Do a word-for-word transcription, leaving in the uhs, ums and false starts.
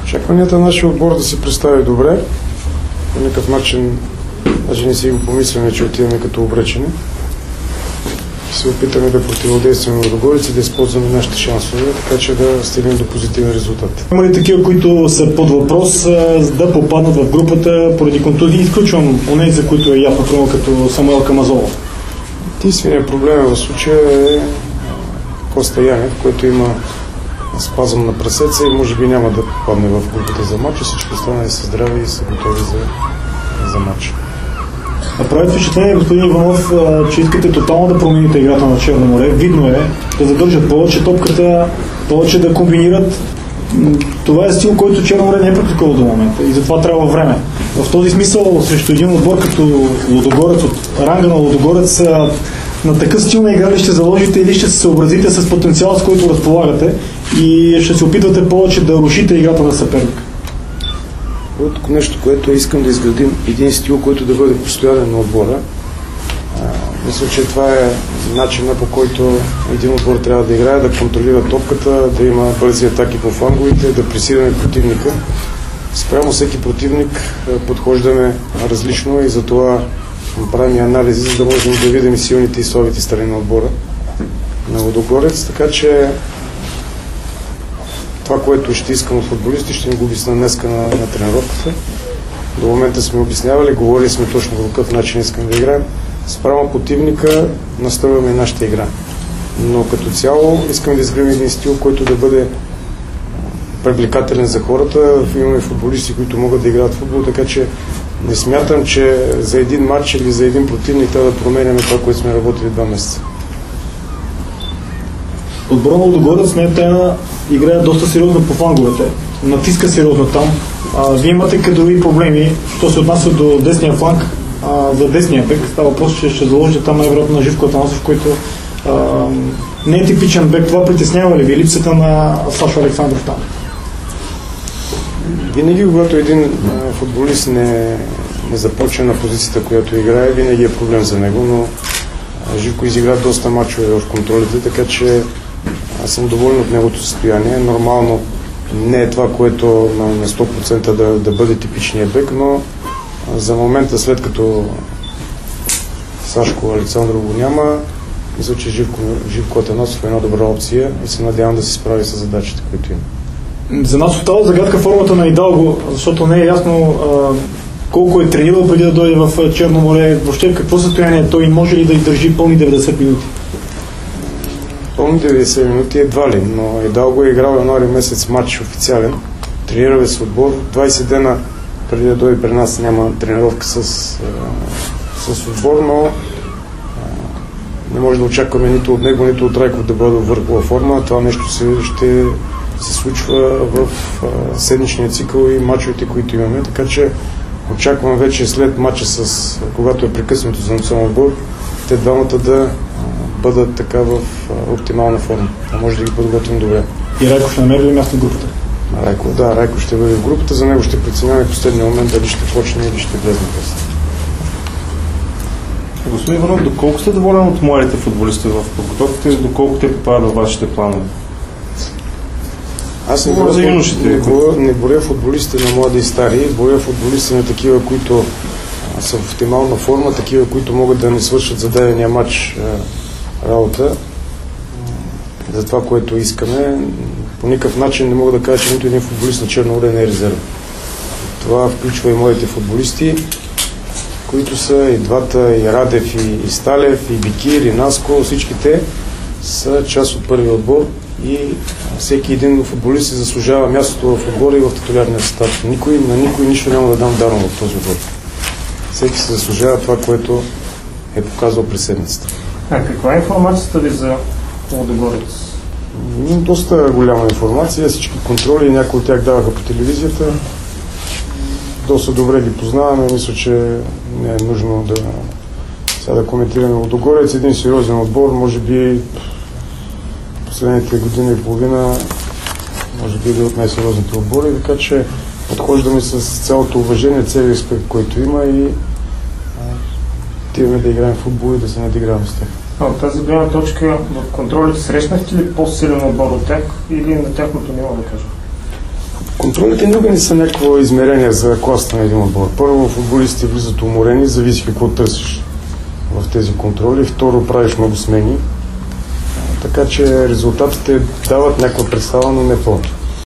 Очакванията на нашия отбор да се представи добре. По никакъв начин, даже не си го помисляме, че отиваме като обречени. Се опитаме да противодействаме на Лудогорец и да използваме нашите шансове, така че да стигнем до позитивен резултат. Има ли такива, които са под въпрос да попаднат в групата поради контузии? Изключвам онези, за които е ясно, примерно като Самуел Камазолов. Единственият проблем в случая е Коста Янев, който има спазъм на прасеца и може би няма да попадне в групата за матч. Всички останали са здрави и са готови за, за матч. Прави впечатление, господин Иванов, че искате тотално да промените играта на Черно море. Видно е да задържат повече топката, повече да комбинират. Това е стил, който Черно море не е практикувал до момента и затова трябва време. В този смисъл срещу един отбор като Лудогорец, от ранга на Лудогорец, на такъв стил на игра ли ще заложите или ще се съобразите с потенциал, с който разполагате и ще се опитвате повече да рушите играта на съперника? От нещо, което искам да изградим един стил, който да бъде постоянен на отбора. А, мисля, че това е начинът, по който един отбор трябва да играе, да контролира топката, да има бързи атаки по фланговите, да пресираме противника. Спрямо всеки противник подхождаме различно и затова правим анализи, за да можем да видим и силните и слабите страни на отбора на Лудогорец. Така че това, което ще искам от футболисти, ще ни го обясня днеска на, на тренировката. До момента сме обяснявали, говорили сме точно по какъв начин искам да играем. Спрямо противника настроиваме нашата игра. Но като цяло искам да изградим един стил, който да бъде привлекателен за хората. Имаме футболисти, които могат да играят футбол, така че не смятам, че за един матч или за един противник трябва да променяме това, което сме работили два месеца. Отбора на Лудогорец не е тайна, играе доста сериозно по фланговете, натиска сериозно там. А, вие имате кадрови проблеми, що се отнася до десния фланг, а, за десния бек. Става въпрос, че ще заложите там най-вероятно на Живко Атанасов, който а, не е типичен бек. Това притеснява ли ви липсата на Сашо Александров там? Винаги, когато един а, футболист не, не започне на позицията, която играе, винаги е проблем за него, но а, Живко изигра доста мачове в контролите, така че аз съм доволен от неговото състояние. Нормално не е това, което на, на сто процента да, да бъде типичният бек, но а, за момента, след като Сашко Александров го няма, мисля, че Живко, Живко Атанасов е една добра опция и се надявам да се справи с задачите, които има. За нас остава загадка формата на Идалго, защото не е ясно а, колко е тренирал преди да дойде в Черно море, въобще какво състояние е той, може ли да издържи пълни деветдесет минути? Пълни деветдесет минути едва ли, но Идалго е играл януари месец матч официален, тренирал с отбор, двайсет дена преди да дойде при нас няма тренировка с, а, с отбор, но а, не може да очакваме нито от него, нито от Райков да бъде в върхова форма. Това нещо се, ще се случва в а, седмичния цикъл и мачовете, които имаме, така че очаквам вече след матча, с, когато е прекъснато за национален отбор, те двамата да а, бъдат така в а, оптимална форма. А може да ги подготвим добре. И Райков ще намери ли място в групата? Райко, да, Райко ще бъде в групата, за него ще преценяваме в последния момент дали ще почне или ще влезне после. Господин Иванов, доколко сте доволен от младите футболисти в подготовката и доколко те попадат в вашите планове? Аз не боря, не, боря, не боря футболистите на млади и стари, боря футболисти на такива, които а, са в оптимална форма, такива, които могат да не свършат за дадения матч а, работа. За това, което искаме, по никакъв начин не мога да кажа, че нито един футболист на Черно море не е резерв. Това включва и младите футболисти, които са и двата, и Радев, и, и Сталев, и Бикир, и Наско, всички те са част от първия отбор и всеки един футболист се заслужава мястото в отбора и в титулярния състав. Никой, на никой нищо няма да дам дарно в този отбор. Всеки се заслужава това, което е показал през седмицата. А каква е информацията ви за Лудогорец? Доста голяма информация, всички контроли, някои от тях даваха по телевизията. Доста добре ги познаваме, мисля, че не е нужно да сега да коментираме Лудогорец. Един сериозен отбор, може би последните години и половина, може би един от най-сериозните отбори, така че подхождаме с цялото уважение, целият респект, който има и отиваме да играем в футбол и да се надиграваме с тях. А от тази гледна точка в контролите срещнахте ли по-силен отбор от тях или на тяхното ниво, да кажем? Контролите никога не са някакво измерение за класата на един отбор. Първо, футболистите влизат уморени, зависи какво търсиш в тези контроли. Второ, правиш много смени. Така че резултатите дават някаква представа, но не повече.